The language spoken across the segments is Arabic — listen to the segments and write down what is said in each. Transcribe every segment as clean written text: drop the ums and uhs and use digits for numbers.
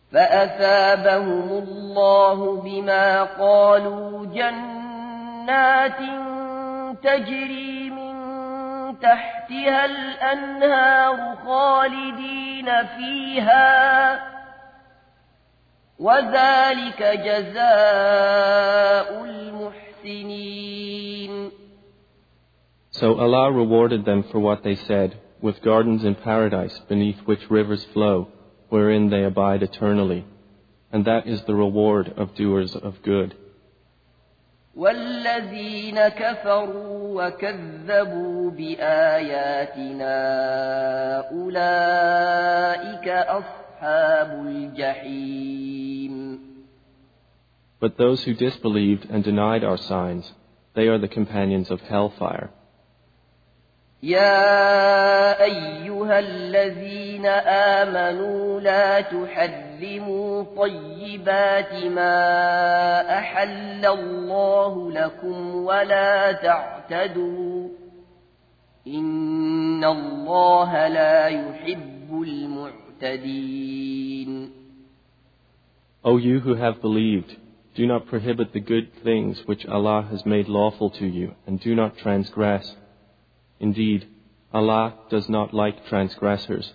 فأثابهم الله بما قالوا جنات تجري من تحتها الأنهار خالدين فيها وذلك جزاء المحسنين. So Allah rewarded them for what they said, with gardens in paradise beneath which rivers flow, wherein they abide eternally. And that is the reward of doers of good. وَالَّذِينَ كَفَرُوا وَكَذَّبُوا بِآيَاتِنَا أُولَئِكَ أَصْحَابُ الْجَحِيمِ. But those who disbelieved and denied our signs, they are the companions of hellfire. يا أيها الذين آمنوا لا تحرموا طيبات ما أحل الله لكم ولا تعتدوا إن الله لا يحب المعتدين. O you who have believed, do not prohibit the good things which Allah has made lawful to you, and do not transgress. Indeed, Allah does not like transgressors.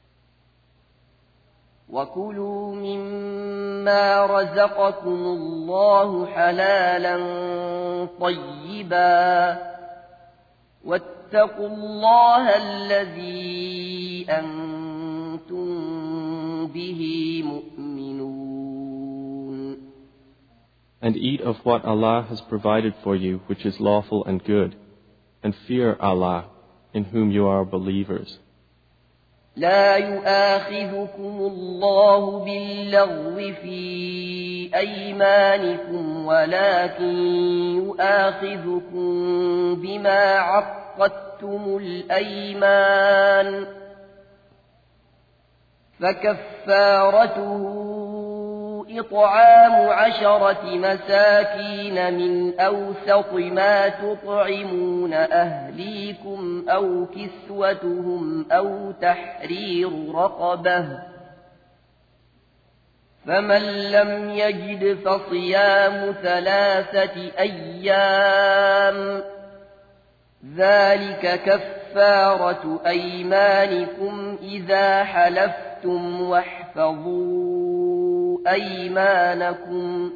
وَكُلُوا مِمَّا رَزَقَكُمُ اللَّهُ حَلَالًا طَيِّبًا وَاتَّقُوا اللَّهَ الَّذِي أَنْتُمْ بِهِ مُؤْمِنُونَ. And eat of what Allah has provided for you which is lawful and good, and fear Allah, in whom you are believers. لا يؤاخذكم الله باللغو في أيمانكم ولكن يؤاخذكم بما عقدتم الأيمان فكفارته إطعام 10 مساكين من أوسط ما تطعمون أهليكم أو كسوتهم أو تحرير رقبة فمن لم يجد فصيام 3 أيام ذلك كفارة أيمانكم إذا حلفتم واحفظوا أيمانكم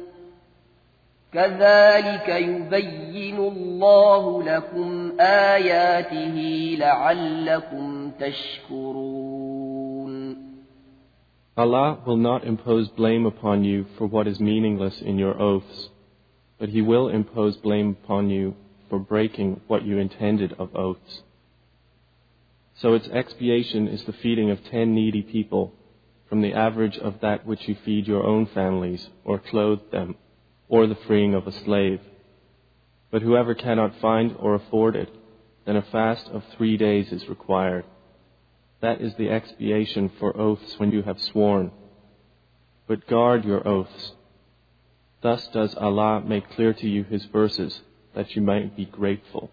كذلك يبين الله لكم آياته لعلكم تشكرون. Allah will not impose blame upon you for what is meaningless in your oaths, but He will impose blame upon you for breaking what you intended of oaths. So its expiation is the feeding of 10 needy people, from the average of that which you feed your own families, or clothe them, or the freeing of a slave. But whoever cannot find or afford it, then a fast of 3 days is required. That is the expiation for oaths when you have sworn. But guard your oaths. Thus does Allah make clear to you His verses, that you might be grateful.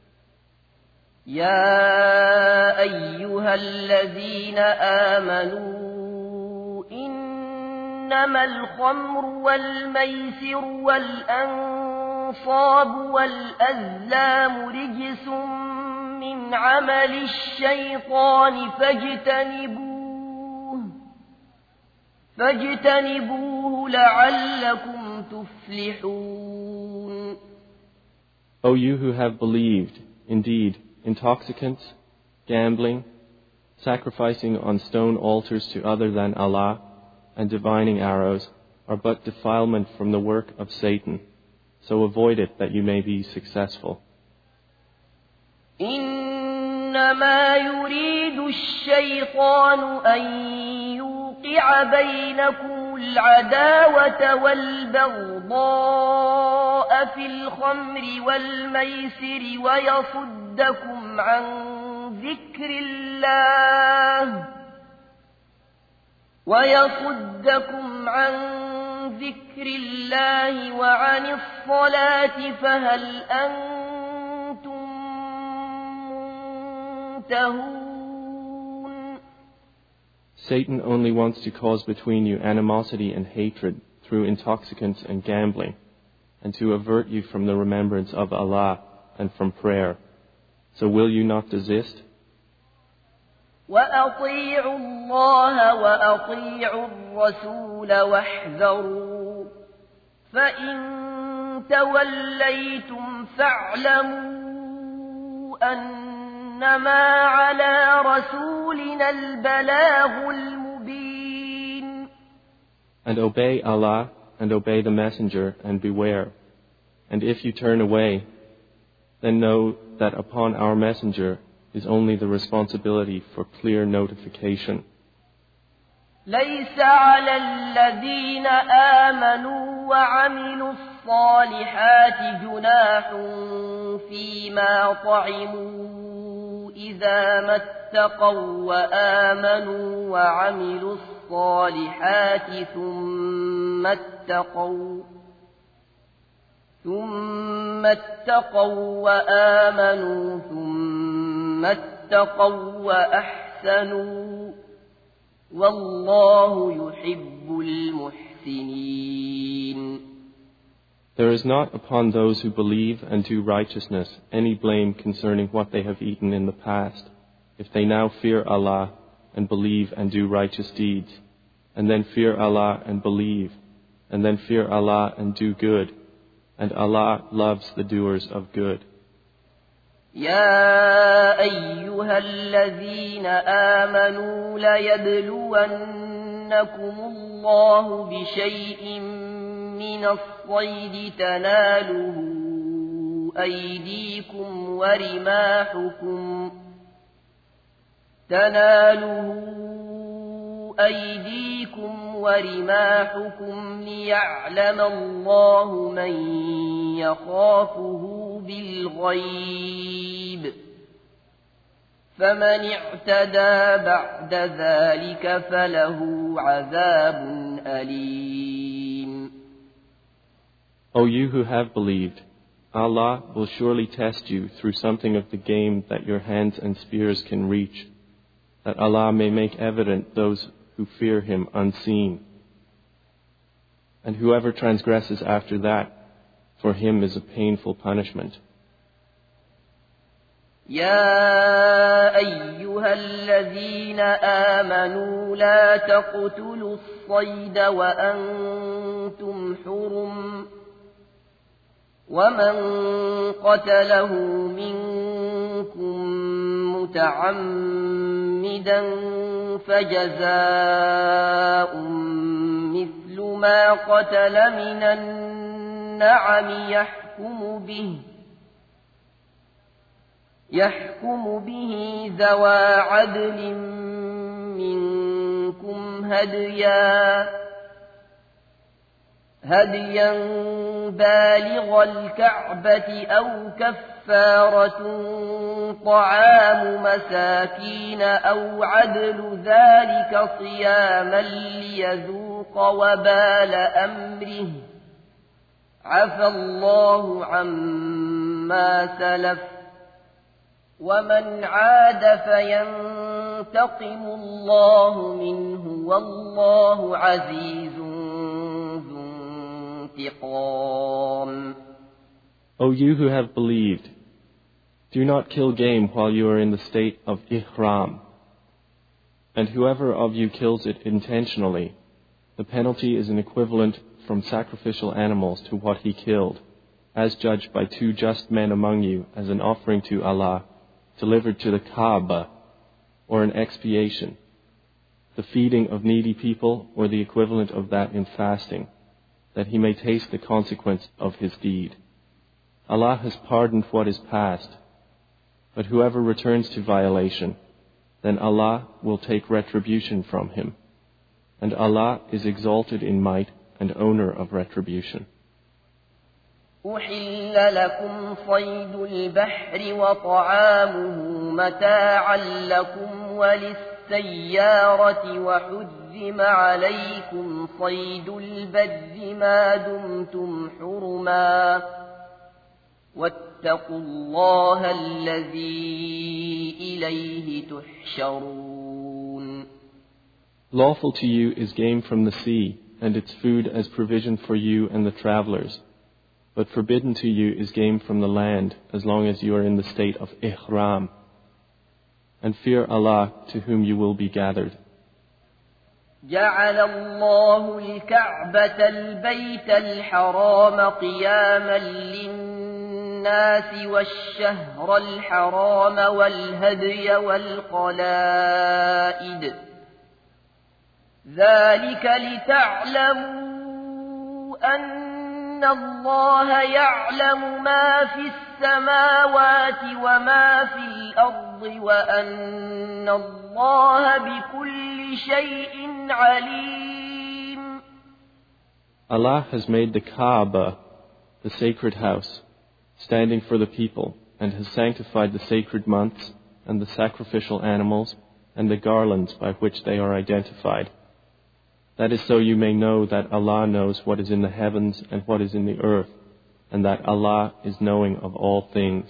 يا أيها الذين آمنوا إنما الخمر والميسر والأنصاب والأزلام رجس من عمل الشيطان فاجتنبوه لعلكم تفلحون. O you who have believed, indeed, intoxicants, gambling, sacrificing on stone altars to other than Allah, and divining arrows are but defilement from the work of Satan. So avoid it that you may be successful. إنما يريد الشيطان أن يوقع بينكم العداوة والبغضاء في الخمر والميسر ويصدكم عن ذكر الله وعن الصلاة فهل أنتم منتهون. Satan only wants to cause between you animosity and hatred through intoxicants and gambling, and to avert you from the remembrance of Allah and from prayer. So will you not desist? وَأَطِيعُوا اللَّهَ وَأَطِيعُوا الرَّسُولَ وَاحْذَرُوا فَإِن تَوَلَّيْتُمْ فَاعْلَمُوا أَنَّمَا عَلَى رَسُولِنَا الْبَلَاغُ الْمُبِينُ. And obey Allah and obey the Messenger and beware. And if you turn away, then know that upon our Messenger is only the responsibility for clear notification. ليس على الذين آمنوا وعملوا الصالحات جناح فيما طعموا إذا ما اتقوا وآمنوا وعملوا الصالحات ثم اتقوا وآمنوا ثم اتقوا وأحسنوا والله يحب المحسنين. There is not upon those who believe and do righteousness any blame concerning what they have eaten in the past, if they now fear Allah and believe and do righteous deeds, and then fear Allah and believe, and then fear Allah and do good, and Allah loves the doers of good. يا أيها الذين آمنوا ليبلونكم الله بشيء من الصيد تناله أيديكم ورماحكم ليعلم الله من يخافه بالغيب فمن اعتدى بعد ذلك فله عذاب أليم. O you who have believed, Allah will surely test you through something of the game that your hands and spears can reach, that Allah may make evident those who fear Him unseen. And whoever transgresses after that, for him is a painful punishment. يا أيها الذين آمنوا لا تقتلوا الصيد وأنتم حرم ومن قتله منكم متعمدا فجزاء مثل ما قتل من النعم يحكم به ذوى عدل منكم هديا بالغ الكعبة أو كفارة طعام مساكين أو عدل ذلك صياما ليذوق وبال أمره عفى الله عما سلف ومن عاد فينتقم الله منه والله عزيز ذو انتقام. O you who have believed, do not kill game while you are in the state of ihram. And whoever of you kills it intentionally, the penalty is an equivalent from sacrificial animals to what he killed, as judged by 2 just men among you as an offering to Allah, delivered to the Kaaba, or an expiation, the feeding of needy people, or the equivalent of that in fasting, that he may taste the consequence of his deed. Allah has pardoned what is past, but whoever returns to violation, then Allah will take retribution from him, and Allah is exalted in might and owner of retribution. أحل لكم صيد البحر وطعامه متاعا لكم وللسيارة وحرم عليكم صيد البر ما دمتم حرما واتقوا الله الذي إليه تحشرون. Lawful to you is game from the sea, and its food as provision for you and the travelers. But forbidden to you is game from the land, as long as you are in the state of ihram. And fear Allah, to whom you will be gathered. جعل الله الكعبة البيت الحرام قياما للناس والشهر الحرام والهدي والقلائد ذلك لتعلموا أن الله يعلم ما في السماوات وما في الأرض وأن الله بكل شيء عليم. Allah has made the Kaaba, the sacred house, standing for the people, and has sanctified the sacred months and the sacrificial animals and the garlands by which they are identified. That is so you may know that Allah knows what is in the heavens and what is in the earth, and that Allah is knowing of all things.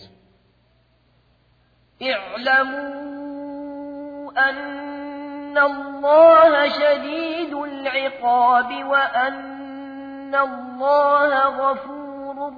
اعلموا أن الله شديد العقاب وأن الله غفور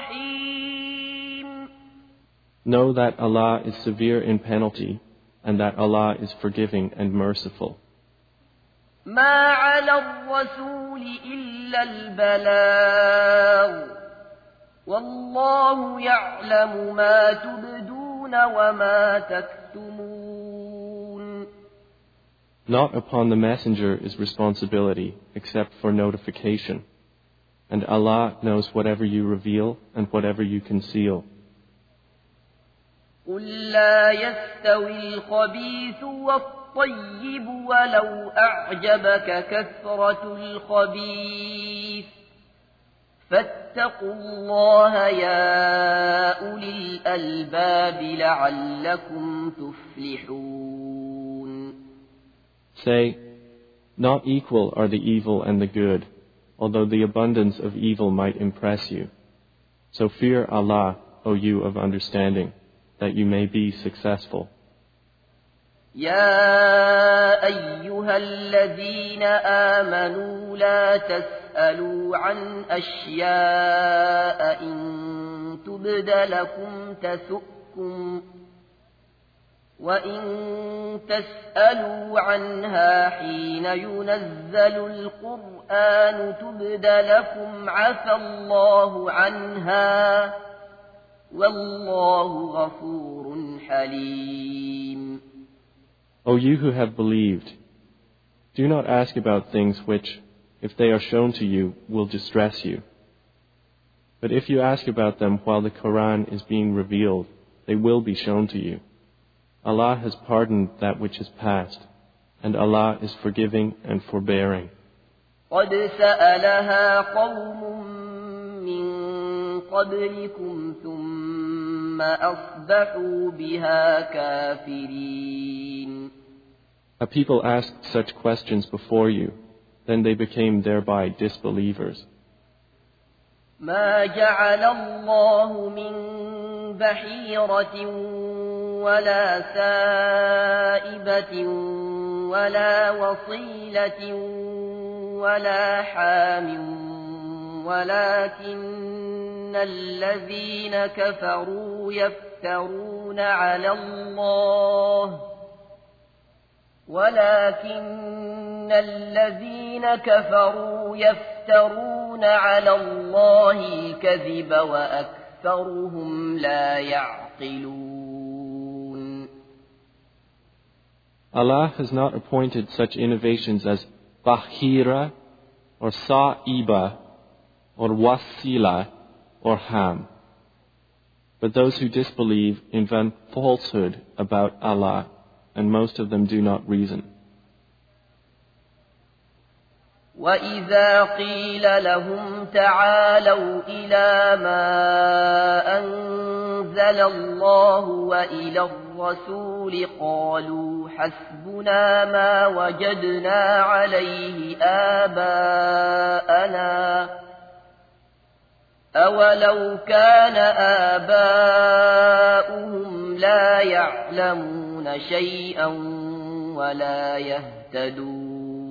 رحيم. Know that Allah is severe in penalty, and that Allah is forgiving and merciful. ما على الرسول إلا البلاغ والله يعلم ما تبدون وما تكتمون. Not upon the messenger is responsibility except for notification, and Allah knows whatever you reveal and whatever you conceal. قل لا يستوي الخبيث والطيب ولو أعجبك كثرة الخبيث فاتقوا الله يا أولي الألباب لعلكم تفلحون. Say, not equal are the evil and the good, although the abundance of evil might impress you. So fear Allah, O you of understanding, that you may be successful. يا أيها الذين آمنوا لا تسألوا عن أشياء إن تبد لكم تسؤكم وإن تسألوا عنها حين ينزل القرآن تبد لكم عفى الله عنها والله غفور حليم. O you who have believed, do not ask about things which, if they are shown to you, will distress you. But if you ask about them while the Quran is being revealed, they will be shown to you. Allah has pardoned that which is past, and Allah is forgiving and forbearing. قد سألها قوم من قبلكم ثم أصبحوا بها كافرين. A people asked such questions before you, then they became thereby disbelievers. ما جعل الله من بحيرة ولا سائبة ولا وصيلة ولا حام ولكن الذين كفروا يفترون على الله الكذب وأكثرهم لا يعقلون. Allah has not appointed such innovations as Bahira or Sa'iba or Wasila or Ham. But those who disbelieve invent falsehood about Allah, and most of them do not reason. وَإِذَا قِيلَ لَهُمْ تَعَالَوْا إِلَى مَا أَنزَلَ اللَّهُ وَإِلَى الرَّسُولِ قَالُوا حَسْبُنَا مَا وَجَدْنَا عَلَيْهِ آبَاءَنَا أَوَلَوْ كَانَ آبَاؤُهُمْ لَا يَعْلَمُونَ شَيْئًا وَلَا يَهْتَدُونَ.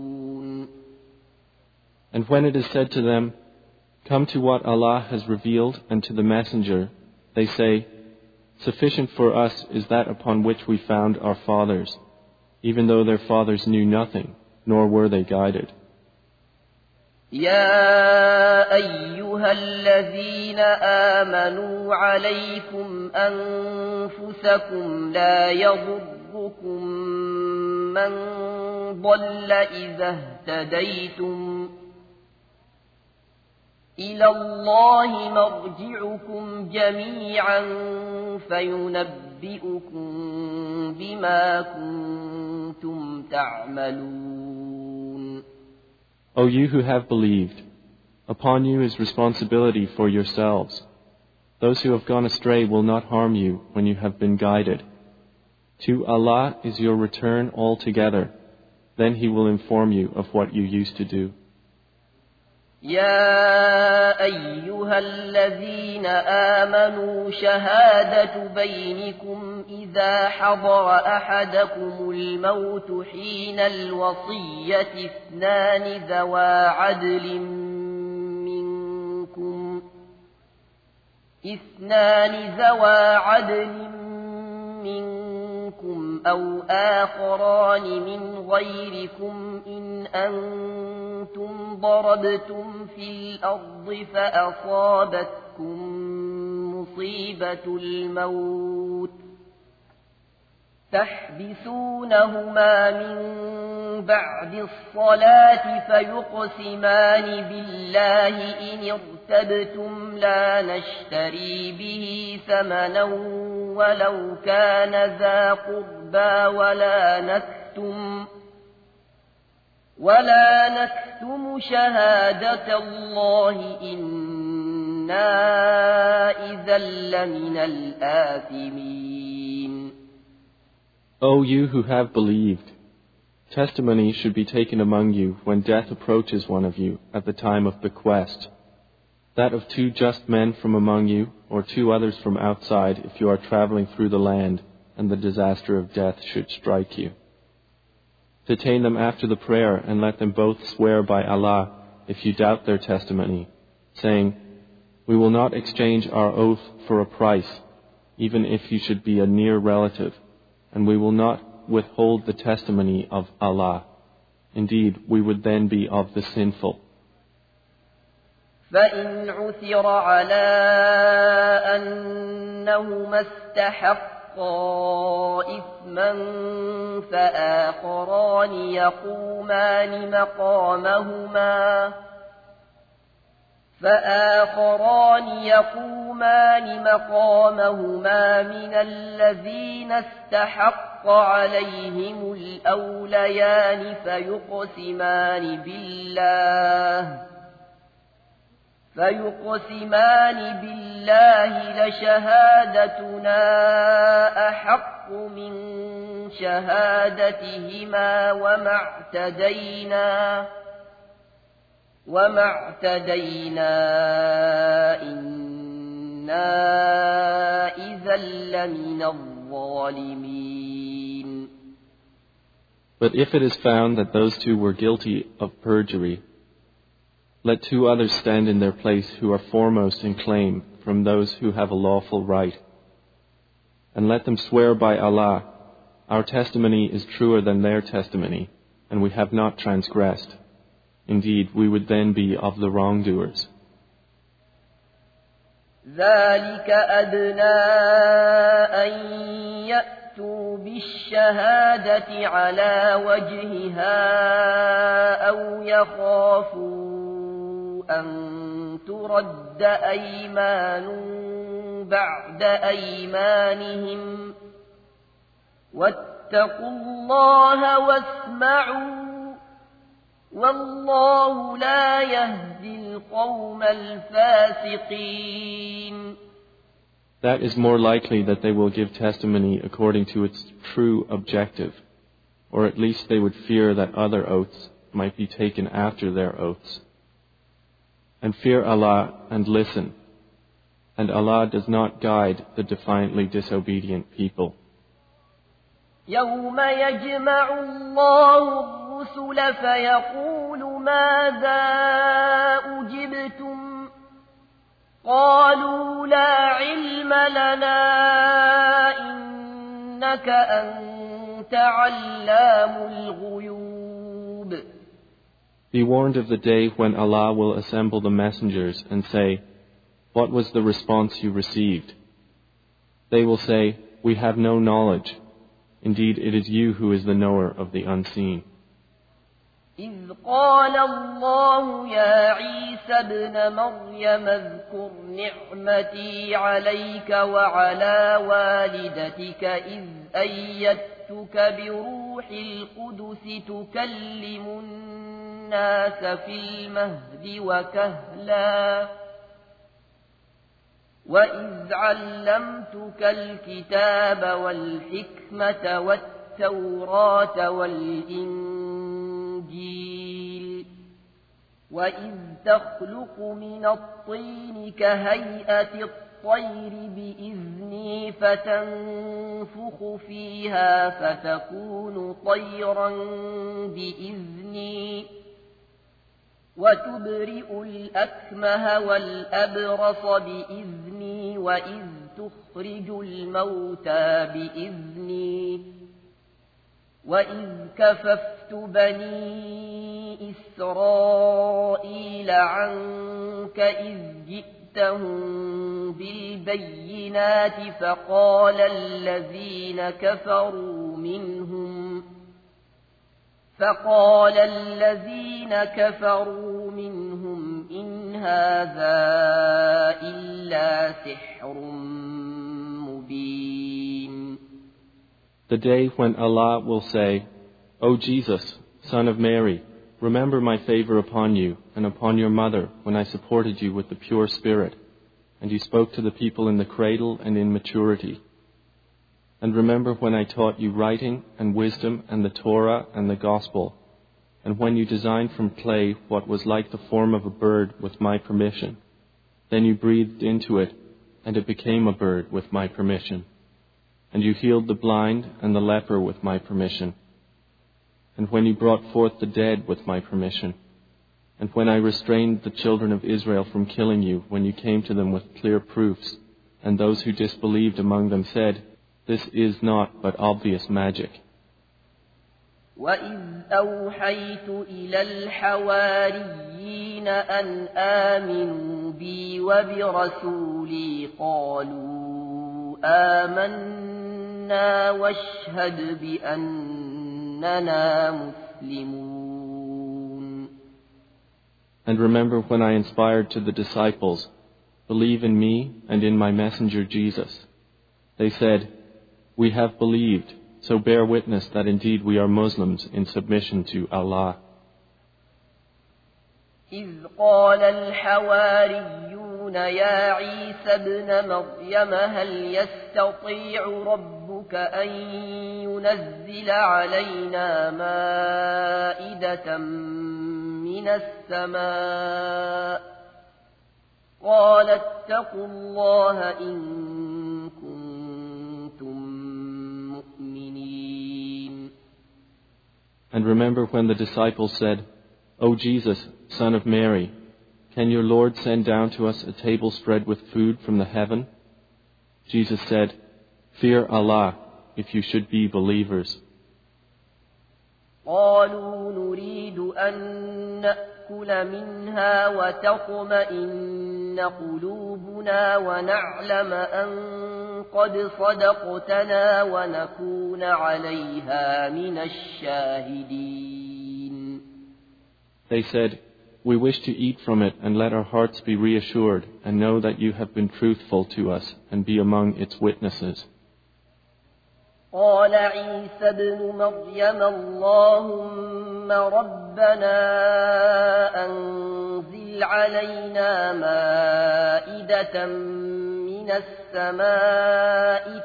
And when it is said to them, "Come to what Allah has revealed and to the Messenger," they say, "Sufficient for us is that upon which we found our fathers, even though their fathers knew nothing, nor were they guided." يا أيها الذين آمنوا عليكم أنفسكم لا يضركم من ضل إذا اهتديتم إلى الله مرجعكم جميعا فينبئكم بما كنتم تعملون. O you who have believed, upon you is responsibility for yourselves. Those who have gone astray will not harm you when you have been guided. To Allah is your return altogether. Then He will inform you of what you used to do. يا أيها الذين آمنوا شهادة بينكم إذا حضر أحدكم الموت حين الوصية اثنان ذوى عدل منكم أو آخران من غيركم إن أنتم ضربتم في الأرض فأصابتكم مصيبة الموت تحبسونهما من بعد الصلاة فيقسمان بالله إن ارتبتم لا نشتري به ثمنا ولو كان ذا قربى ولا نكتم شهادة الله إنا إذا لمن الآثمين. O you who have believed, testimony should be taken among you when death approaches one of you at the time of bequest, that of two just men from among you, or two others from outside if you are traveling through the land and the disaster of death should strike you. Detain them after the prayer and let them both swear by Allah if you doubt their testimony, saying, "We will not exchange our oath for a price, even if you should be a near relative, and we will not withhold the testimony of Allah. Indeed, we would then be of the sinful." فإن عثر على أنهما استحقا إثما فآخران يقومان مقامهما من الذين استحق عليهم الأوليان فيقسمان بالله لشهادتنا أحق من شهادتهما وما اعتدينا إنا إذا لمن الظالمين. But if it is found that those two were guilty of perjury, let two others stand in their place who are foremost in claim from those who have a lawful right. And let them swear by Allah, our testimony is truer than their testimony, and we have not transgressed. Indeed, we would then be of the wrongdoers. ذلك أدنى أن يأتوا بالشهادة على وجهها أو يخافوا أن ترد أيمان بعد أيمانهم واتقوا الله واسمعوا والله لا يهدي القوم الفاسقين. That is more likely that they will give testimony according to its true objective, or at least they would fear that other oaths might be taken after their oaths. And fear Allah and listen, and Allah does not guide the defiantly disobedient people. يوم يجمع الله الرسل الرسول فيقول ماذا أجبتم قالوا لا علم لنا إنك أنت علام الغيوب. Be warned of the day when Allah will assemble the messengers and say, "What was the response you received?" They will say, "We have no knowledge. Indeed, it is you who is the knower of the unseen." إذ قال الله يا عيسى ابن مريم اذكر نعمتي عليك وعلى والدتك إذ أيدتك بروح القدس تكلم الناس في المهد وكهلا وإذ علمتك الكتاب والحكمة والتوراة والإنجيل وإذ تخلق من الطين كهيئة الطير بإذني فتنفخ فيها فتكون طيرا بإذني وتبرئ الأكمه والأبرص بإذني وإذ تخرج الموتى بإذني وإذ كففت بني إسرائيل عنك إذ جئتهم بالبينات فقال الذين كفروا منهم إن هذا إلا سحر مبين. The day when Allah will say, "O Jesus, son of Mary, remember my favor upon you and upon your mother when I supported you with the pure spirit, and you spoke to the people in the cradle and in maturity. And remember when I taught you writing and wisdom and the Torah and the Gospel, and when you designed from clay what was like the form of a bird with my permission. Then you breathed into it, and it became a bird with my permission. And you healed the blind and the leper with my permission. And when you brought forth the dead with my permission. And when I restrained the children of Israel from killing you when you came to them with clear proofs, and those who disbelieved among them said, 'This is not but obvious magic.' وَإِذْ أَوْحَيْتُ إِلَى الْحَوَارِيِّينَ أَنْ آمِنُوا بِي وَبِرَسُولِي قَالُوا آمَنَّا وَاشْهَدْ بِأَنَّنَا مُسْلِمُونَ. And remember when I inspired to the disciples, 'Believe in me and in my messenger Jesus.' They said, 'We have believed, so bear witness that indeed we are Muslims in submission to Allah.' إذ قال الحواريون يا عيسى ابن مريم هل يستطيع ربك أن ينزل علينا مائدة من السماء قال اتقوا الله إن كنتم مؤمنين. And remember when the disciples said, 'O Jesus, son of Mary, can your Lord send down to us a table spread with food from the heaven?' Jesus said, 'Fear Allah if you should be believers.' قالوا نريد أن نأكل منها وتطمئن قلوبنا ونعلم أن قد صدقتنا ونكون عليها من الشاهدين. They said, 'We wish to eat from it and let our hearts be reassured and know that you have been truthful to us and be among its witnesses.' قال عيسى ابن مريم اللهم ربنا أنزل علينا مائدة من السماء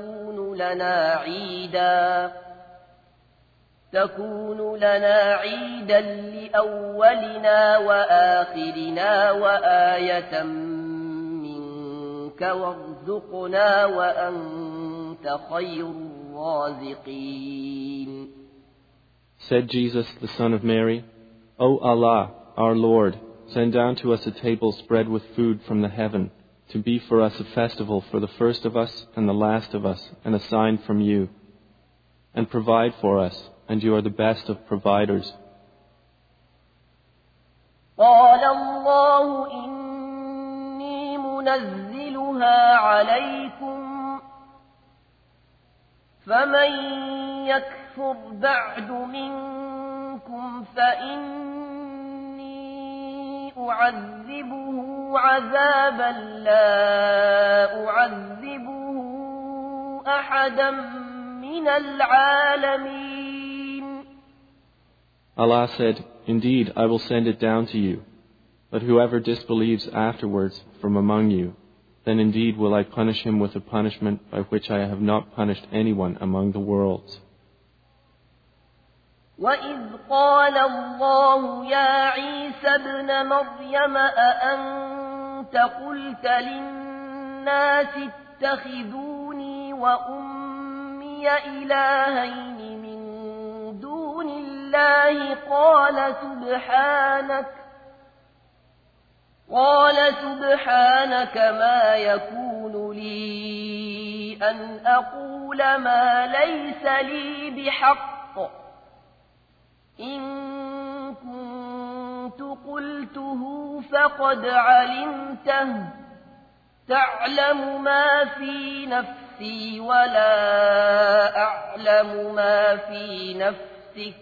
تكون لنا عيدا لأولنا وآخرنا وآية منك وارزقنا وأنت خير الرازقين. Said Jesus, the son of Mary, O Allah, our Lord, send down to us a table spread with food from the heaven, to be for us a festival for the first of us and the last of us, and a sign from you. And provide for us, and you are the best of providers. قال الله إني منزلها عليكم فمن يكفر بعد منكم فإني أعذبه عذابا لا أعذبه أحدا من العالمين. Allah said, Indeed, I will send it down to you. But whoever disbelieves afterwards from among you, then indeed will I punish him with a punishment by which I have not punished anyone among the worlds. وَإِذْ قَالَ اللَّهُ يَا عِيسَى ابْنَ مَرْيَمَ أَأَنْتَ قُلْتَ لِلنَّاسِ اتَّخِذُونِي وَأُمِّيَ إِلَٰهَيْنِ مِن دُونِ اللَّهِ قال سبحانك ما يكون لي أن أقول ما ليس لي بحق إن كنت قلته فقد علمته تعلم ما في نفسي ولا أعلم ما في نفسك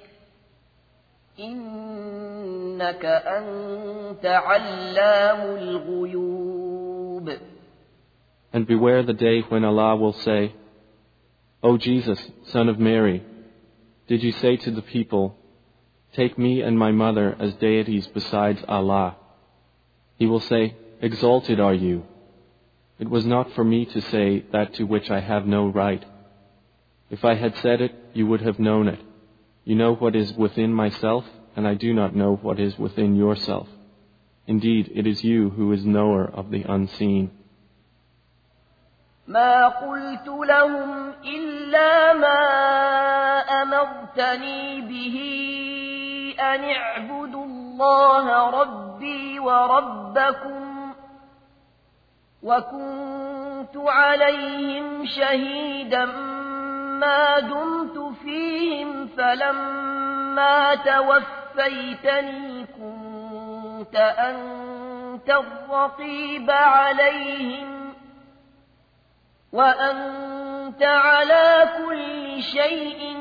إنك أنت علام الغيوب. And beware the day when Allah will say, O Jesus, son of Mary, did you say to the people, Take me and my mother as deities besides Allah? He will say, Exalted are you. It was not for me to say that to which I have no right. If I had said it, you would have known it. You know what is within myself, and I do not know what is within yourself. Indeed, it is you who is knower of the unseen. ما قلت لهم إلا ما أمرتني به أن اعبدوا الله ربي وربكم وكنت عليهم شهيدا ما دمت فيهم فلما توفيتني كنت أنت الرقيب عليهم وأنت على كل شيء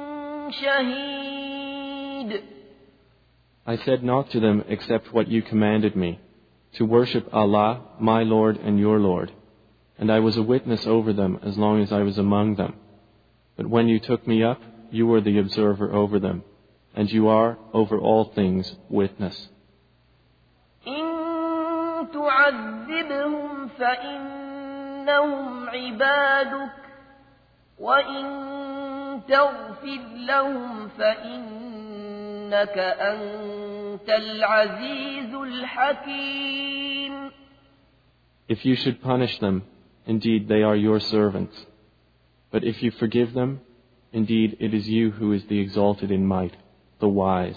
شهيد. I said not to them except what you commanded me, to worship Allah, my Lord and your Lord, and I was a witness over them as long as I was among them. But when you took me up, you were the observer over them, and you are, over all things, witness. إن تعذبهم فإنهم عبادك وإن تغفر لهم فإنك أنت العزيز الحكيم. If you should punish them, indeed they are your servants. But if you forgive them, indeed it is you who is the exalted in might, the wise.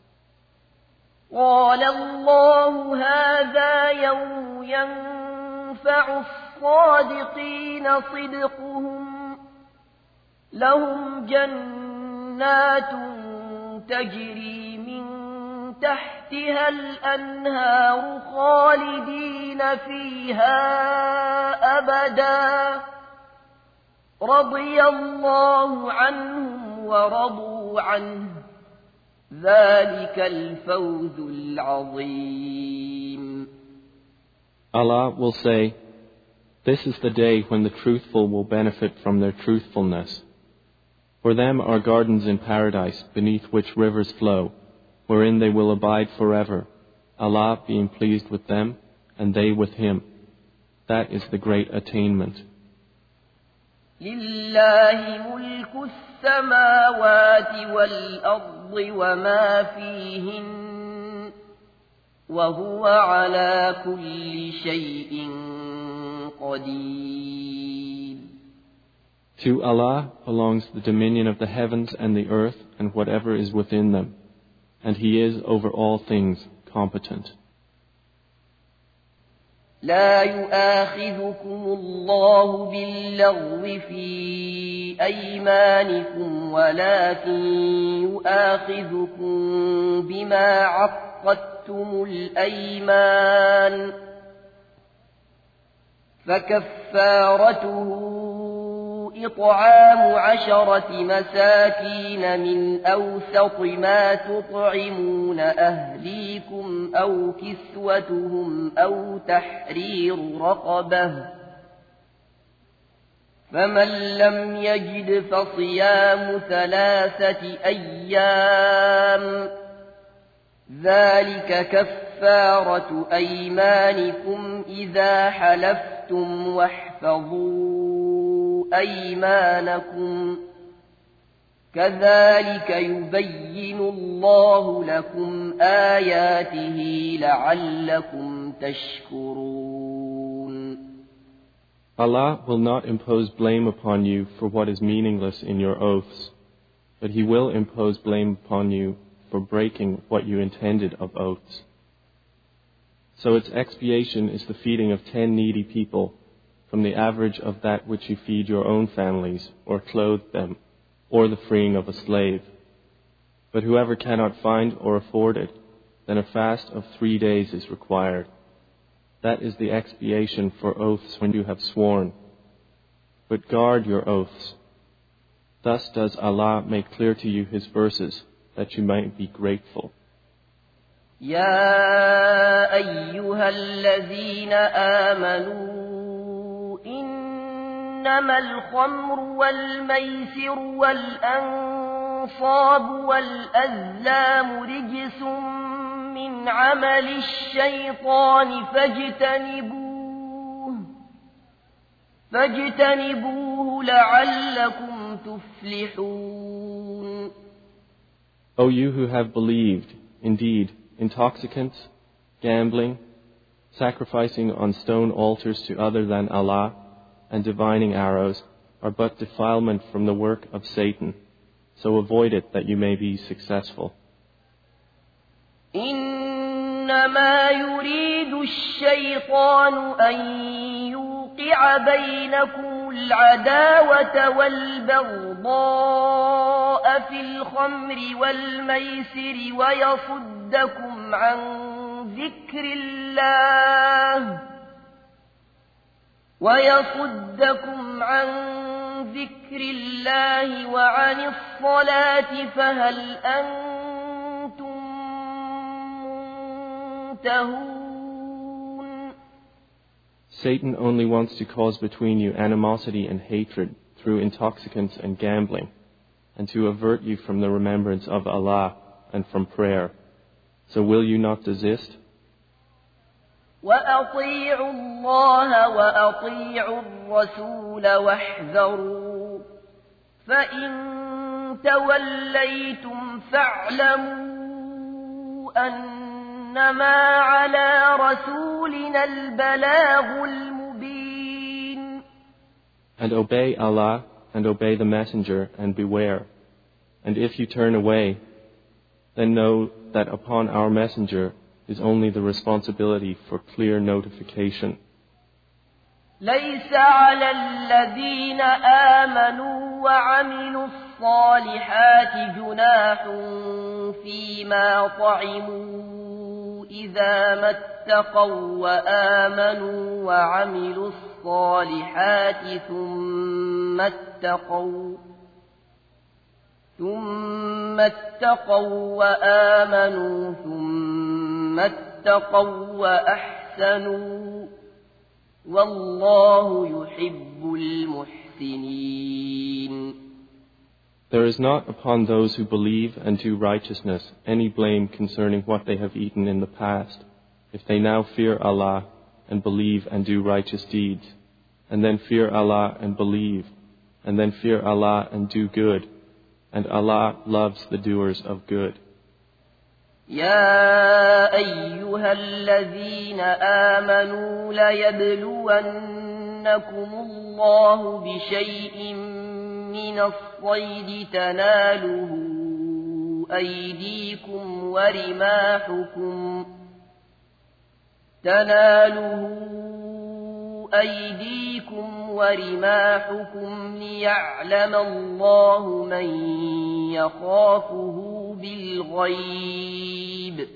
قال الله هذا يوم ينفع الصادقين صدقهم لهم جنات تجري من تحتها الأنهار خالدين فيها أبدا رضي الله عنهم ورضوا عنه ذلك الفوز العظيم. Allah will say, This is the day when the truthful will benefit from their truthfulness. For them are gardens in paradise beneath which rivers flow, wherein they will abide forever, Allah being pleased with them and they with Him. That is the great attainment. لله ملك السماوات والأرض وما فيهن وهو على كل شيء قدير. To Allah belongs the dominion of the heavens and the earth and whatever is within them, and He is over all things competent. لا يؤاخذكم الله باللغو في أيمانكم ولكن يؤاخذكم بما عقدتم الأيمان فكفارته إطعام 10 مساكين من أوسط ما تطعمون أهليكم أو كسوتهم أو تحرير رقبة فمن لم يجد فصيام 3 أيام ذلك كفارة أيمانكم إذا حلفتم واحفظوا أيمانكم كذلك يبين الله لكم آياته لعلكم تشكرون. Allah will not impose blame upon you for what is meaningless in your oaths, but He will impose blame upon you for breaking what you intended of oaths. So its expiation is the feeding of 10 needy people from the average of that which you feed your own families, or clothe them, or the freeing of a slave. But whoever cannot find or afford it, then a fast of 3 days is required. That is the expiation for oaths when you have sworn. But guard your oaths. Thus does Allah make clear to you His verses, that you might be grateful. يا أيها الذين آمنوا إنما الخمر والميسر والأنصاب والأزلام رجس من عمل الشيطان فاجتنبوه لعلكم تفلحون. O you who have believed, indeed, intoxicants, gambling, sacrificing on stone altars to other than Allah, and divining arrows are but defilement from the work of Satan. So avoid it that you may be successful. إنما يريد الشيطان أن يوقع بينكم العداوة والبغضاء في الخمر والميسر ويصدكم عن ذكر الله وعن الصلاة فهل أنتم منتهون. Satan only wants to cause between you animosity and hatred through intoxicants and gambling, and to avert you from the remembrance of Allah and from prayer. So will you not desist? وأطيعوا الله وأطيعوا الرسول واحذروا فإن توليتم فاعلموا أنما على رسولنا البلاغ المبين. And obey Allah and obey the Messenger and beware. And if you turn away, then know that upon our Messenger is only the responsibility for clear notification. ليس على الذين آمنوا وعملوا الصالحات جناح فيما طعموا إذا ما اتقوا وآمنوا وعملوا الصالحات ثم اتقوا وآمنوا ثم اتقوا وأحسنوا والله يحب المحسنين. There is not upon those who believe and do righteousness any blame concerning what they have eaten in the past, if they now fear Allah and believe and do righteous deeds, and then fear Allah and believe, and then fear Allah and do good, and Allah loves the doers of good. يا أيها الذين آمنوا ليبلونكم الله بشيء من الصيد تناله أيديكم ورماحكم ليعلم الله من يخافه بالغيب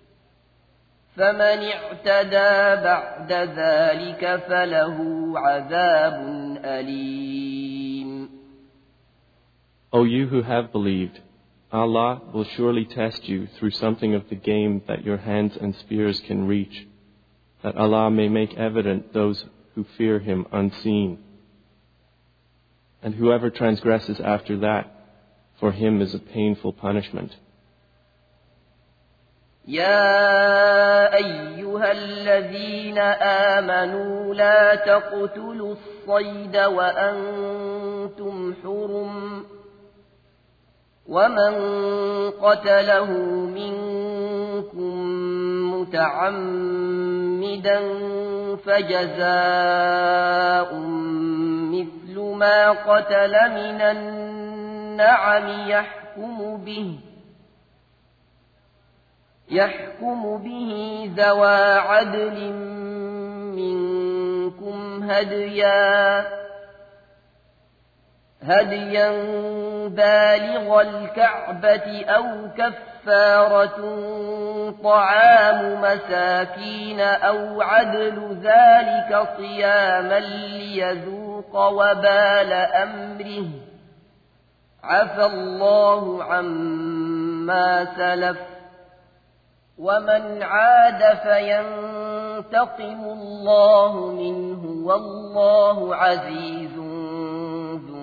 فمن اعتدى بعد ذلك فله عذاب أليم. O you who have believed, Allah will surely test you through something of the game that your hands and spears can reach, that Allah may make evident those who fear Him unseen. And whoever transgresses after that, for him is a painful punishment. يا أيها الذين آمنوا لا تقتلوا الصيد وأنتم حرم ومن قتله منكم متعمدا فجزاء مثل ما قتل من النعم يحكم به ذوى عدل منكم هديا بالغ الكعبة أو كفارة طعام مساكين أو عدل ذلك صياما ليذوق وبال أمره عفى الله عما سلف ومن عاد فينتقم الله منه والله عزيز ذو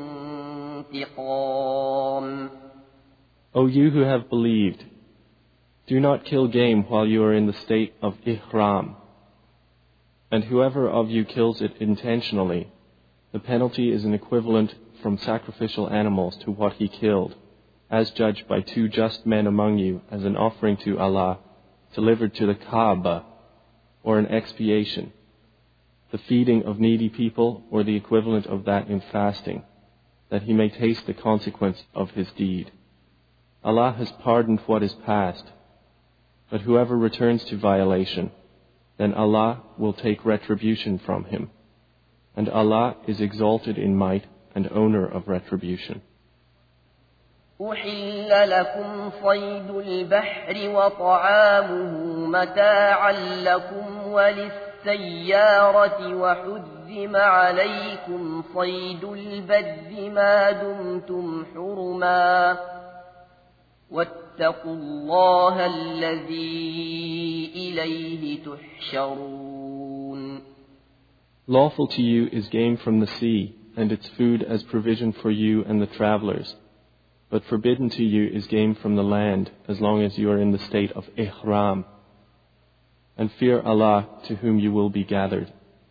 انتقام. O you who have believed, do not kill game while you are in the state of ihram. And whoever of you kills it intentionally, the penalty is an equivalent from sacrificial animals to what he killed, as judged by 2 just men among you as an offering to Allah, delivered to the Kaaba, or an expiation, the feeding of needy people, or the equivalent of that in fasting, that he may taste the consequence of his deed. Allah has pardoned what is past, but whoever returns to violation, then Allah will take retribution from him, and Allah is exalted in might and owner of retribution. أحل لكم صيد البحر وطعامه متاعا لكم وللسيارة وحرم عليكم صيد البر ما دمتم حرما واتقوا الله الذي إليه تحشرون. Lawful to you is game from the sea and its food as provision for you and the travelers. But forbidden to you is game from the land as long as you are in the state of ihram. And fear Allah to whom you will be gathered.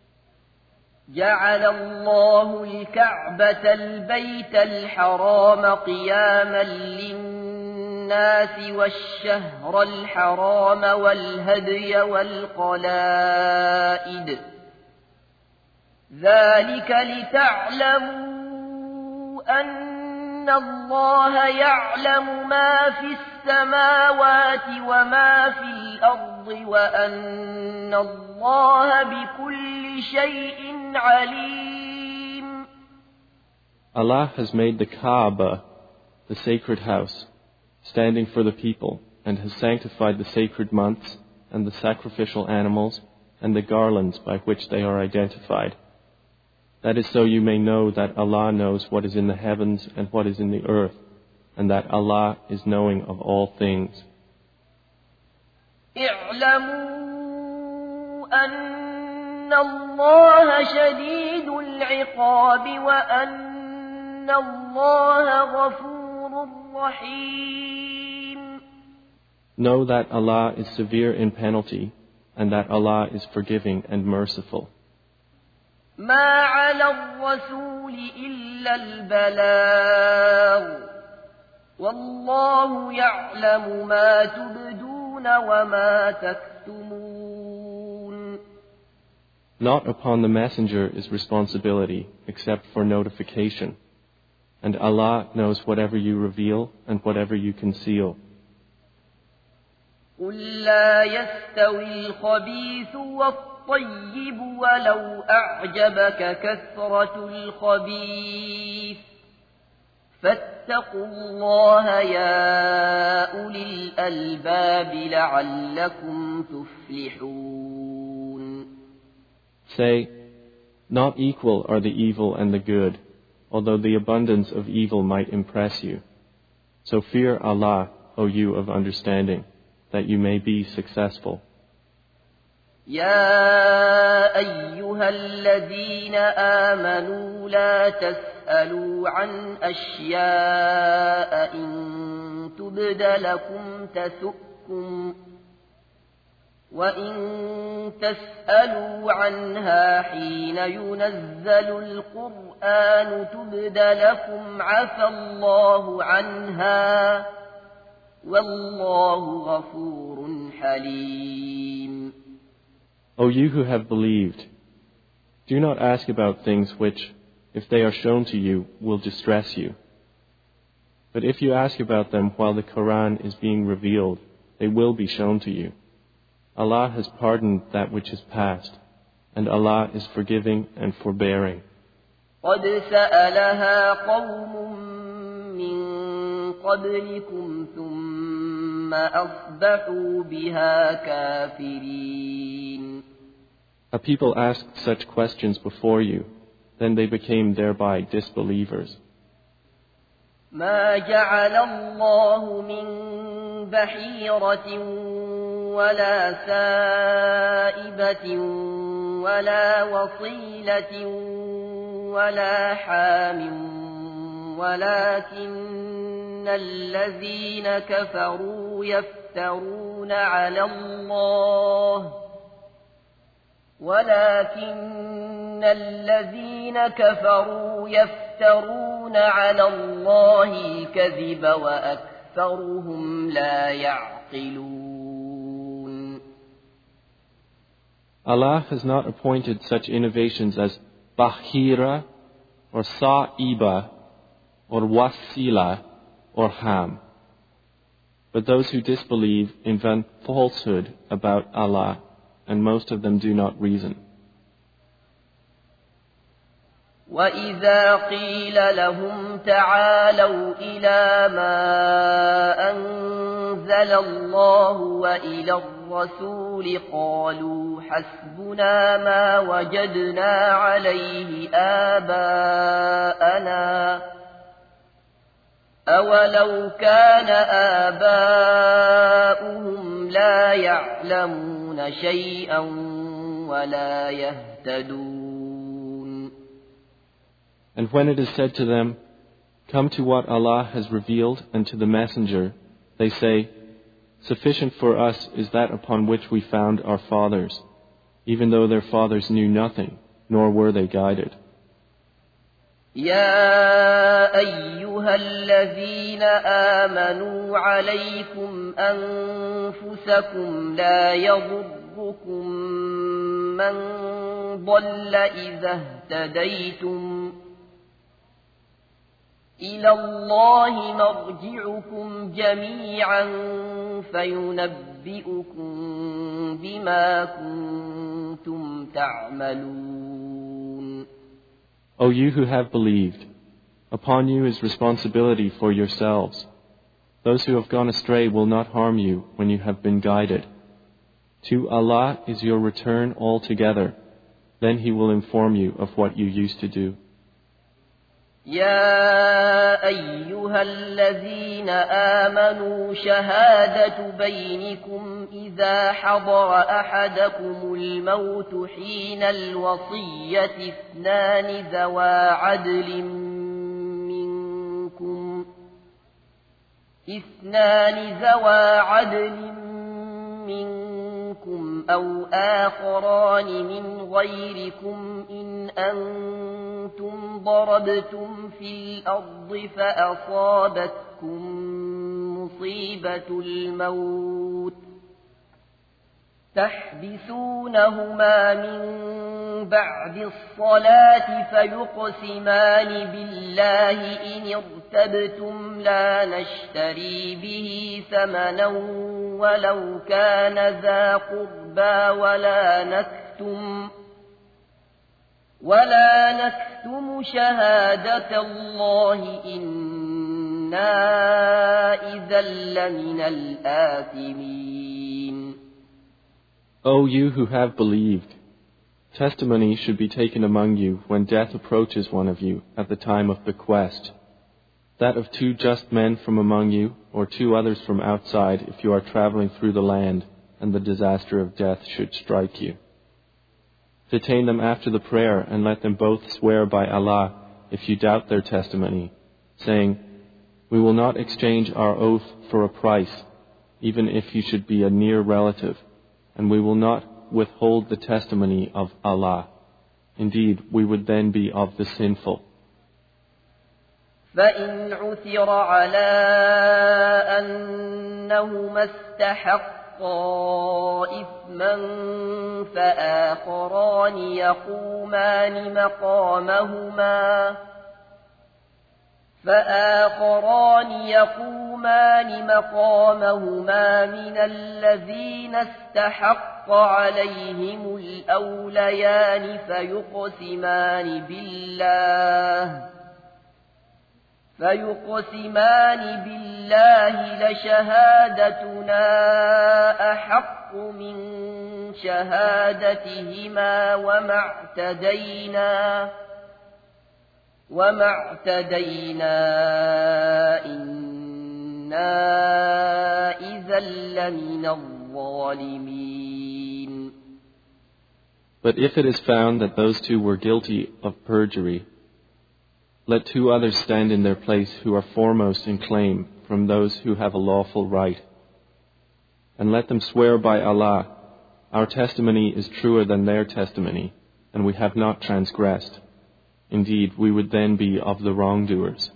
جعل الله الكعبة البيت الحرام قياما للناس والشهر الحرام والهدي والقلائد ذلك لتعلموا أن الله يعلم ما في السماوات وما في الأرض وأن الله بكل شيء عليم. Allah has made the Kaaba, the sacred house, standing for the people, and has sanctified the sacred months and the sacrificial animals and the garlands by which they are identified. That is so you may know that Allah knows what is in the heavens and what is in the earth, and that Allah is knowing of all things. اعلموا أن الله شديد العقاب وأن الله غفور رحيم. Know that Allah is severe in penalty, and that Allah is forgiving and merciful. ما على الرسول إلا البلاغ والله يعلم ما تبدون وما تكتمون. Not upon the messenger is responsibility except for notification, and Allah knows whatever you reveal and whatever you conceal. قل لا يستوي الخبيث والطيب ولو أعجبك كثرة الخبيث فاتقوا الله يا أولي الألباب لعلكم تفلحون. Say, not equal are the evil and the good, although the abundance of evil might impress you. So fear Allah, O you of understanding, that you may be successful. يا أيها الذين آمنوا لا تسألوا عن أشياء إن تبد لكم تسؤكم وإن تسألوا عنها حين ينزل القرآن تبد لكم عفى الله عنها والله غفور حليم. O you who have believed, do not ask about things which, if they are shown to you, will distress you. But if you ask about them while the Quran is being revealed, they will be shown to you. Allah has pardoned that which is past, and Allah is forgiving and forbearing. قد سألها قوم من قبلكم ثم أصبحوا بها كافرين. A people asked such questions before you, then they became thereby disbelievers. ما جعل الله من بحيرة ولا سائبة ولا وصيلة ولا حام ولكن الذين كفروا يفترون على الله الكذب وأكثرهم لا يعقلون. Allah has not appointed such innovations as Bahira or Sa'iba or Wasila or Ham. But those who disbelieve invent falsehood about Allah, and most of them do not reason. وَإِذَا قِيلَ لَهُمْ تَعَالَوْا إِلَى مَا أَنزَلَ اللَّهُ وَإِلَى الرَّسُولِ قَالُوا حَسْبُنَا مَا وَجَدْنَا عَلَيْهِ آبَاءَنَا أَوَلَوْ كَانَ آبَاؤُهُمْ لَا يَعْلَمُونَ شَيْئًا وَلَا يَهْتَدُونَ. And when it is said to them, "Come to what Allah has revealed and to the Messenger," they say, "Sufficient for us is that upon which we found our fathers, even though their fathers knew nothing, nor were they guided." يا أيها الذين آمنوا عليكم أنفسكم لا يضركم من ضل إذا اهتديتم إلى الله مرجعكم جميعا فينبئكم بما كنتم تعملون. O you who have believed, upon you is responsibility for yourselves. Those who have gone astray will not harm you when you have been guided. To Allah is your return altogether. Then He will inform you of what you used to do. يا أيها الذين آمنوا شهادة بينكم إذا حضر أحدكم الموت حين الوصية اثنان ذوى عدل منكم أو آخران من غيركم إن أنتم ضربتم في الأرض تحبسونهما من بعد الصلاة فيقسمان بالله إن ارتبتم لا نشتري به ثمنا ولو كان ذا قربى ولا نكتم شهادة الله إنا إذا لمن الآثمين. O you who have believed, testimony should be taken among you when death approaches one of you at the time of bequest, that of 2 just men from among you, or 2 others from outside if you are traveling through the land and the disaster of death should strike you. Detain them after the prayer and let them both swear by Allah if you doubt their testimony, saying, "We will not exchange our oath for a price, even if you should be a near relative, and we will not withhold the testimony of Allah. Indeed, we would then be of the sinful." فإن عثر على أنهما استحقا إثما فآخران يقومان مقامهما من الذين استحق عليهم الأوليان فيقسمان بالله لشهادتنا أحق من شهادتهما وما اعتدينا إنا إذا لمن الظالمين. But if it is found that those 2 were guilty of perjury, let 2 others stand in their place who are foremost in claim from those who have a lawful right. And let them swear by Allah, our testimony is truer than their testimony, and we have not transgressed. Indeed, we would then be of the wrongdoers.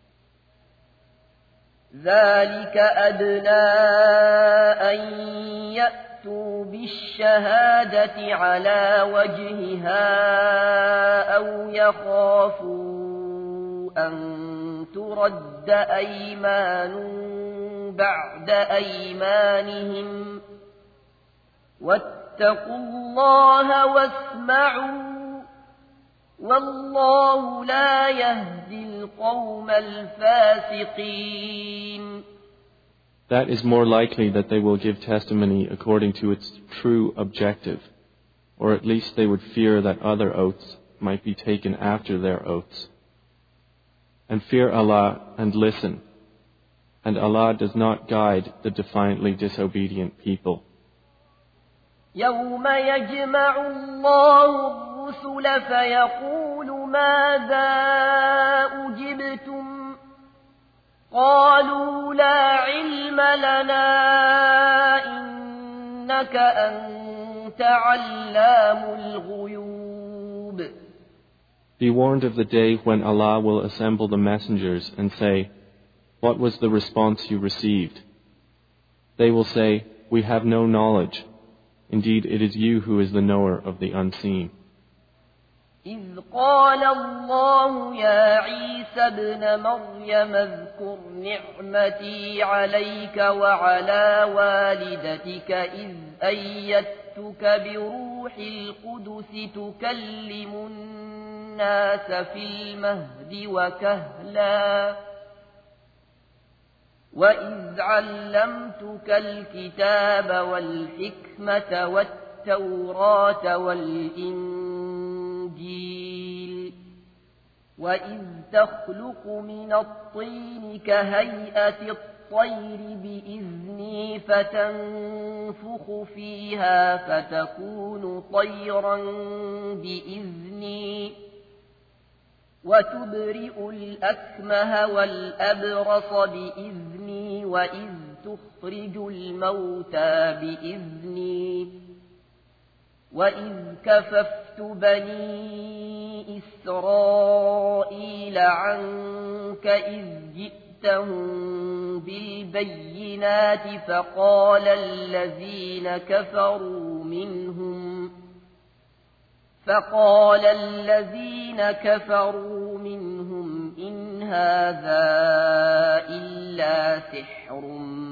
ذلك أدنى أن يأتوا بالشهادة على وجهها أو يخافوا أن ترد أيمان بعد أيمانهم واتقوا الله واسمعوا والله لا يهدي القوم الفاسقين. That is more likely that they will give testimony according to its true objective, or at least they would fear that other oaths might be taken after their oaths. And fear Allah and listen, and Allah does not guide the defiantly disobedient people. يوم يجمع الله الرسل فيقول ماذا أجبتم قالوا لا علم لنا إنك أنت علام الغيوب. Be warned of the day when Allah will assemble the messengers and say, "What was the response you received?" They will say, "We have no knowledge. Indeed, it is you who is the knower of the unseen." إذ قال الله يا عيسى ابن مريم اذكر نعمتي عليك وعلى والدتك إذ أيدتك بروح القدس تكلم الناس في المهد وكهلا وإذ علمتك الكتاب والحكمة والتوراة والإنجيل وإذ تخلق من الطين كهيئة الطير بإذني فتنفخ فيها فتكون طيرا بإذني وتبرئ الأكمه والأبرص بإذني وإذ تخرج الموتى بإذني وإذ كففت بني إسرائيل عنك إذ جئتهم جئتهم بالبينات فقال الذين كفروا منهم إن هذا إلا سحر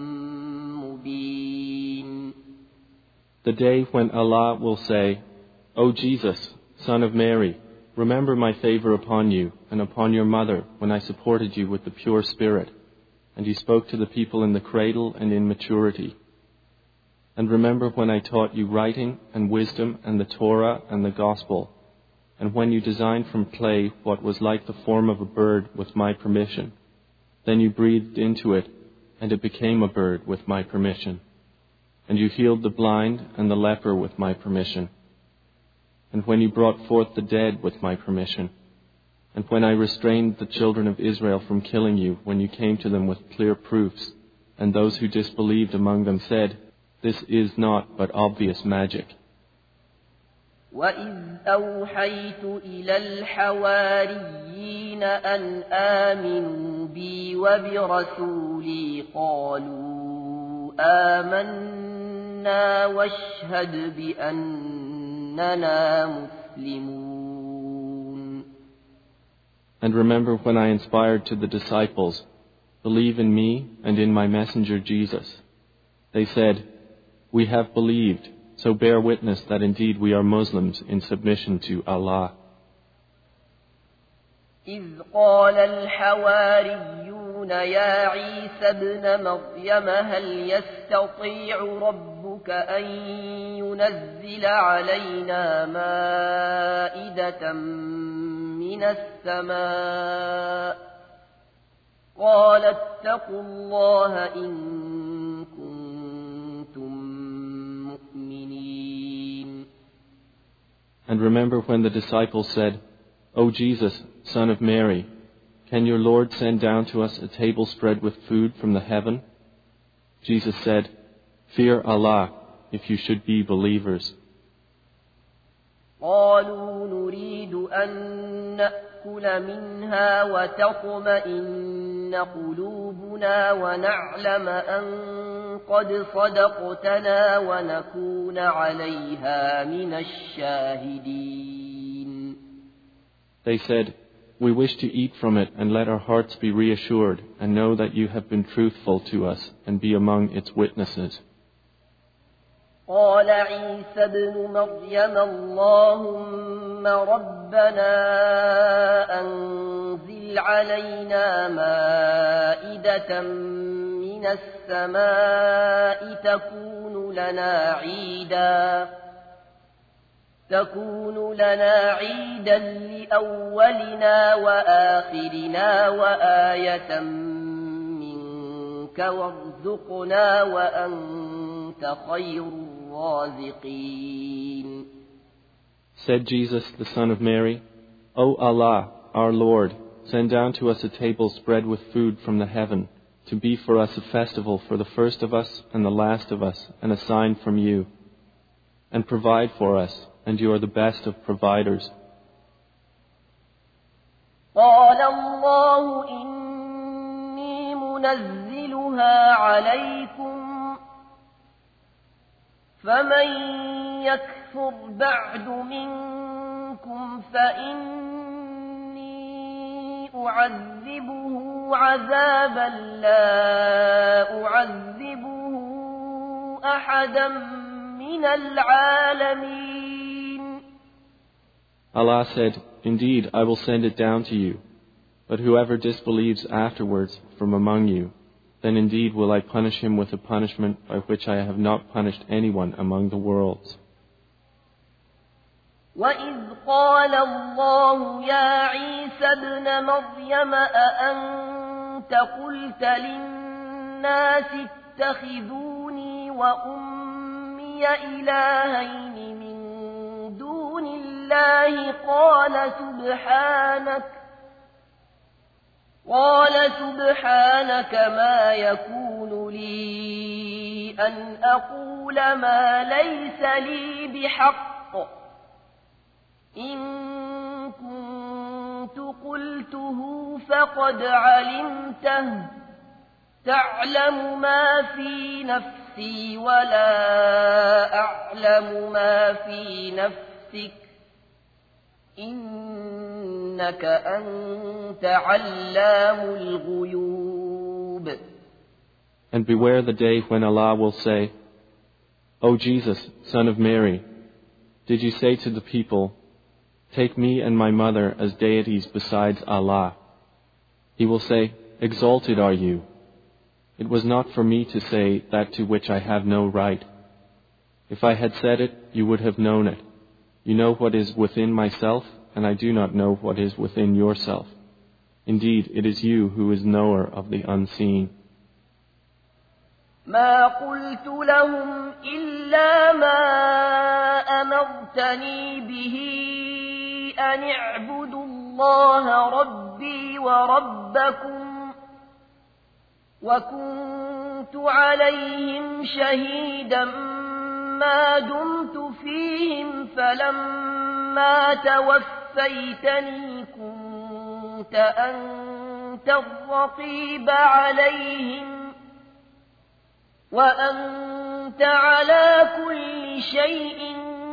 مبين. The day when Allah will say, O Jesus, son of Mary, remember my favor upon you and upon your mother when I supported you with the pure spirit, and you spoke to the people in the cradle and in maturity. And remember when I taught you writing and wisdom and the Torah and the Gospel, and when you designed from clay what was like the form of a bird with my permission. Then you breathed into it, and it became a bird with my permission. And you healed the blind and the leper with my permission. And when you brought forth the dead with my permission. And when I restrained the children of Israel from killing you when you came to them with clear proofs, and those who disbelieved among them said, This is not but obvious magic. وَإِذْ أَوْحَيْتُ إِلَى الْحَوَارِيِّينَ أَنْ آمِنُوا بِي وَبِرَسُولِي قَالُوا آمَنَّا وَاشْهَدْ بِأَنَّنَا مُسْلِمُونَ. And remember when I inspired to the disciples, Believe in me and in my messenger Jesus. They said, We have believed, so bear witness that indeed we are Muslims in submission to Allah. إذ قال الحواريون يا عيسى ابن مريم هل يستطيع ربك أن ينزل علينا مائدة من السماء قال اتقوا الله إن كنتم مؤمنين. And remember when the disciples said, O Jesus, son of Mary, can your Lord send down to us a table spread with food from the heaven? Jesus said, Fear Allah, if you should be believers. قالوا نريد أن نأكل منها وتطمئن قلوبنا ونعلم أن قد صدقتنا ونكون عليها من الشاهدين. They said, We wish to eat from it and let our hearts be reassured and know that you have been truthful to us and be among its witnesses. قال عيسى ابن مريم اللهم ربنا أنزل علينا مائدة من السماء تكون لنا عيدا لأولنا وآخرنا وآية منك وارزقنا وأنت خير الرازقين. Said Jesus, the son of Mary, O Allah, our Lord, send down to us a table spread with food from the heaven, to be for us a festival for the first of us and the last of us, and a sign from you. And provide for us, and you are the best of providers. قال الله إني منزلها عليكم فمن يكفر بعد منكم فإني أعذبه عذابا لا أعذبه أحدا من العالمين. Allah said, Indeed, I will send it down to you. But whoever disbelieves afterwards from among you, then indeed will I punish him with a punishment by which I have not punished anyone among the worlds. وَإِذْ قَالَ اللَّهُ يَا عِيسَى ابْنَ مَرْيَمَ أَأَنْتَ قُلْتَ لِلنَّاسِ اتَّخِذُونِي وَأُمِّيَ إِلَٰهَيْنِ مِن دُونِ اللَّهِ قال سبحانك ما يكون لي أن أقول ما ليس لي بحق إن كنت قلته فقد علمته تعلم ما في نفسي ولا أعلم ما في نفسك إنك أنت علام الغيوب. And beware the day when Allah will say, O Jesus, son of Mary, did you say to the people, take me and my mother as deities besides Allah? He will say, exalted are you. It was not for me to say that to which I have no right. If I had said it, you would have known it. You know what is within myself, and I do not know what is within yourself. Indeed, it is you who is knower of the unseen. ما قلت لهم إلا ما أمرتني به أن اعبدوا الله ربي وربكم وكنت عليهم شهيدا ما دمت فيهم فلما توفيتني كنت أنت الرقيب عليهم وأنت على كل شيء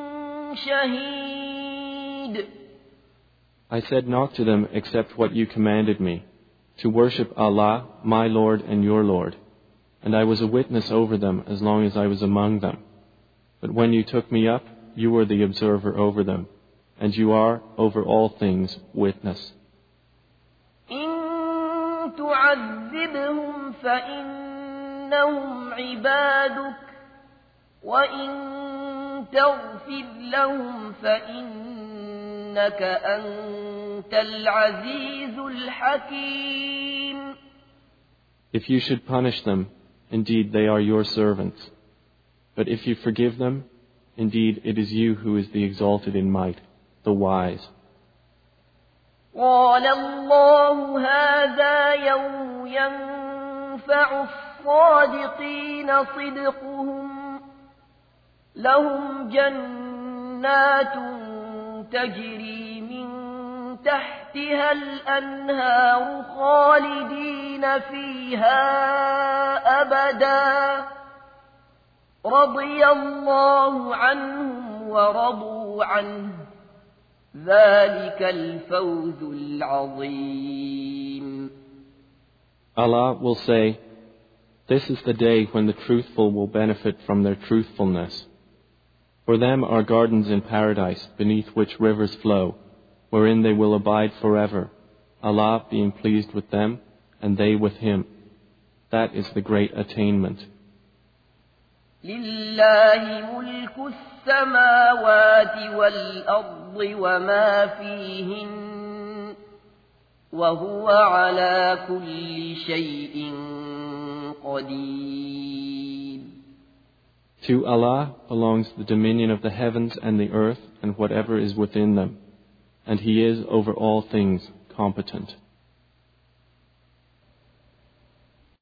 شهيد. I said not to them except what you commanded me, to worship Allah, my Lord and your Lord, and I was a witness over them as long as I was among them. But when you took me up, you were the observer over them, and you are over all things witness. إن تعذبهم فإنهم عبادك وإن تغفر لهم فإنك أنت العزيز الحكيم. If you should punish them, indeed they are your servants. But if you forgive them, indeed it is you who is the exalted in might, the wise. قال الله هذا يوم ينفع الصادقين صدقهم لهم جنات تجري من تحتها الأنهار خالدين فيها أبدا رضي الله عنهم ورضوا عنه ذلك الفوز العظيم. Allah will say, this is the day when the truthful will benefit from their truthfulness. For them are gardens in paradise beneath which rivers flow, wherein they will abide forever, Allah being pleased with them and they with Him. That is the great attainment. لله ملك السماوات والأرض وما فيهن وهو على كل شيء قدير. To Allah belongs the dominion of the heavens and the earth and whatever is within them, and He is over all things competent.